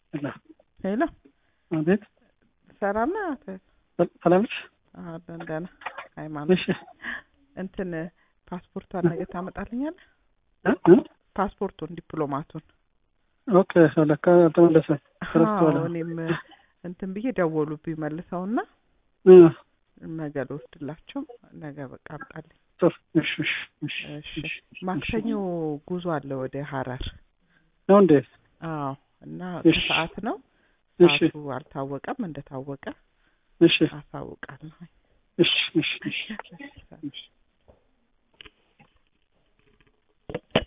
ሄሎ አቤት። ሰላም ናት? ሰላም ነሽ? ደህና ሃይማኖት። እሺ እንትን ፓስፖርቷን ነገ ታመጣልኛለህ? ፓስፖርቱን ዲፕሎማቱን። ኦኬ ለካ ተመለሰ ተረስተዋል። እኔም እንትን ብዬ ደወሉብኝ መልሰውና ነገ ልወስድላቸው ነገ በቃ አምጣልኝ። እሺ እሺ እሺ ማክሰኞ ጉዞ አለ ወደ ሐረር ነው እንዴ? አዎ። እና እሺ ሰዓት ነው እሺ ሰዓቱ አልታወቀም። እንደታወቀ እሺ አሳውቃለሁ። እሺ እሺ እሺ